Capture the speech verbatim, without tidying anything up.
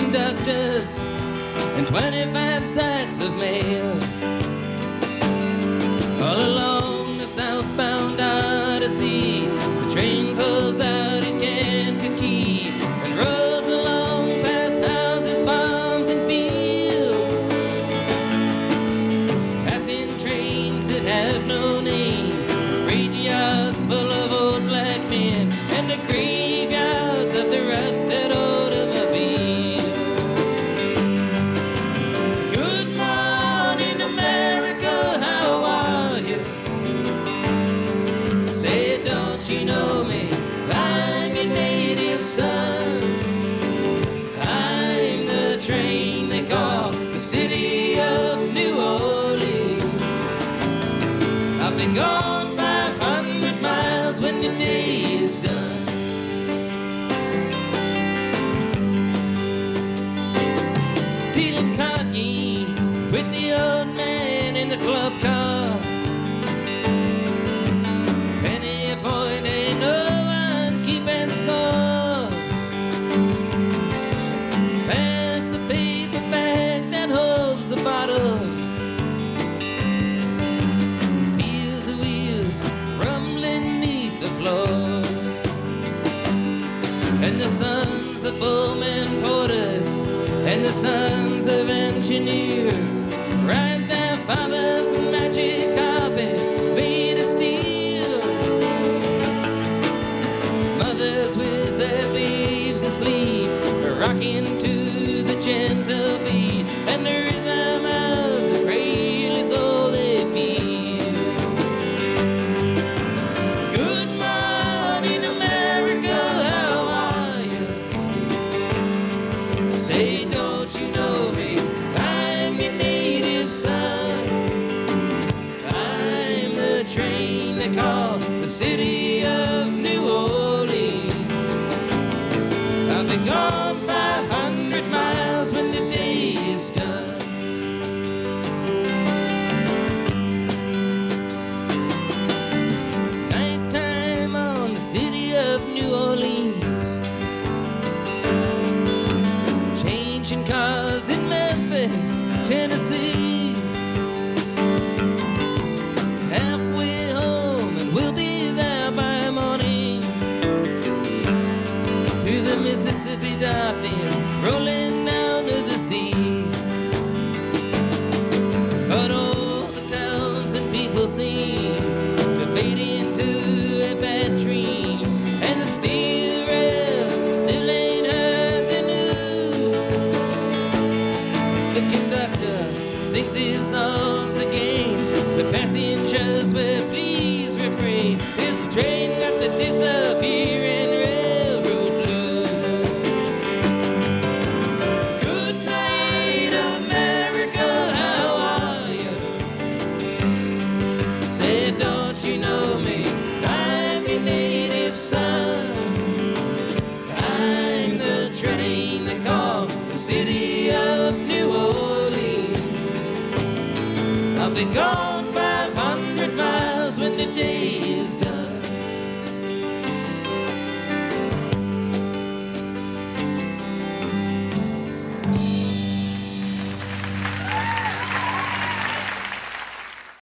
conductors and twenty-five sacks of mail. All along the southbound Odyssey, the train pulls out at Kankakee and rolls along past houses, farms, and fields, passing trains that have no name, freight yards full of old black men, and the graveyards of the rusted automobiles. Good morning, America, how are you? Say, don't you know me? I'm your native son. I'm the train they call the city of New Orleans. I've been gone five hundred miles when the day is done. Dealing card games with the old man in the club car. Penny a point, ain't no one keeping score. Pass the paper bag that holds the bottle. Feel the wheels rumbling neath the floor. And the sons of Bowman porters and the sons of engineers ride their father's magic carpet made of steel. Mothers with their babes asleep, rocking to the gentle beat, and the rhythm of the cradle is all they feel. Good morning, America, how are you? Say, don't you know me? I'm your native son. I'm the train they call the city of New Orleans. I've been gone five hundred miles when the day is done. Nighttime on the city of New Orleans, changing cars in Memphis, Tennessee. Halfway home and we'll be there by morning. Through the Mississippi darkness, rolling down to the sea. But all the towns and people seem to fade into a bad dream, and the steel rail still ain't heard the news. The conductor sings his songs again, the passengers will please refrain. This train got the disappearing railroad blues. Good night, America, how are you? Say, don't you know me? I'm your native son. I'm the train they call the city of New Orleans. I'll be gone five hundred miles when the day is done.